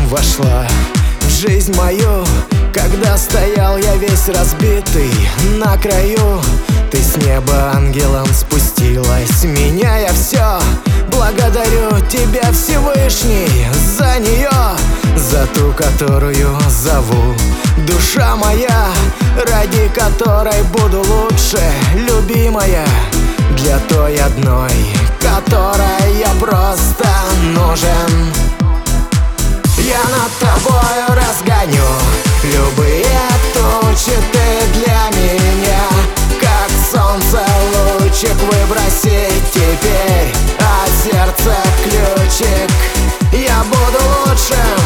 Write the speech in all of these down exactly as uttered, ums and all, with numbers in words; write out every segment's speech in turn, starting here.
вошла в жизнь мою, когда стоял я весь разбитый на краю. Ты с неба ангелом спустилась, меняя все. Благодарю тебя, Всевышний, за нее, за ту, которую зову душа моя, ради которой буду лучше, любимая. Для той одной, которой я просто нужен. Я над тобою разгоню любые тучи. Ты для меня как солнце лучик. Выброси теперь от сердца ключик. Я буду лучшим.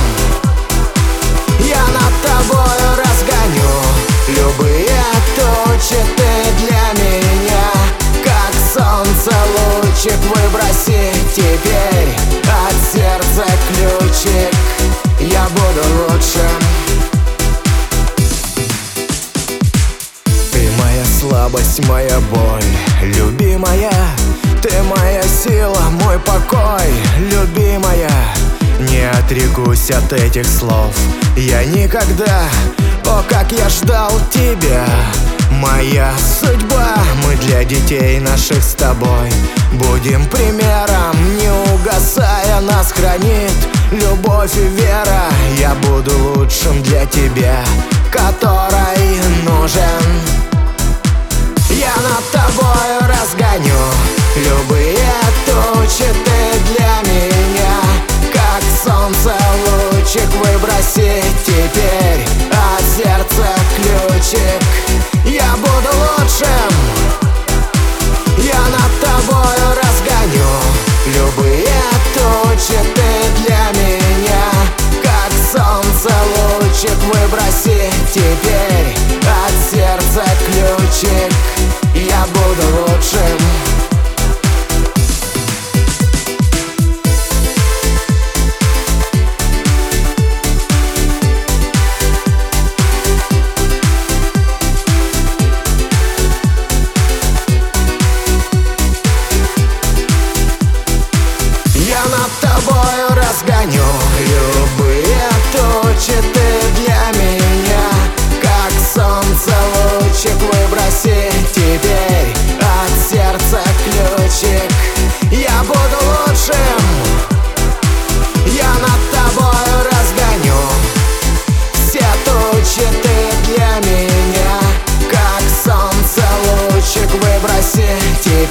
Я над тобою разгоню любые тучи. Ты для меня как солнце лучик. Выброси теперь от сердца ключик. Я буду лучшим. Ты моя слабость, моя боль, любимая. Ты моя сила, мой покой, любимая. Не отрекусь от этих слов я никогда. О, как я ждал тебя, моя судьба. Мы для детей наших с тобой будем примером. Не угасая нас хранит любовь и вера. Я буду лучшим для тебя, который нужен. Я над тобою разгоню любые тучи. Ты для меня как солнце лучик. Выброси теперь от сердца ключик. Я буду лучшим. Я над тобою разгоню любые тучи. Ты для меня как солнце лучик. Выброси теперь от сердца ключик. Я буду лучшим. Я над тобою разгоню любые тучи. Ты для меня как солнце лучик. Выброси теперь от сердца ключик. Я буду лучшим. Я над тобою разгоню все тучи. Ты для меня как солнце лучик. Выброси теперь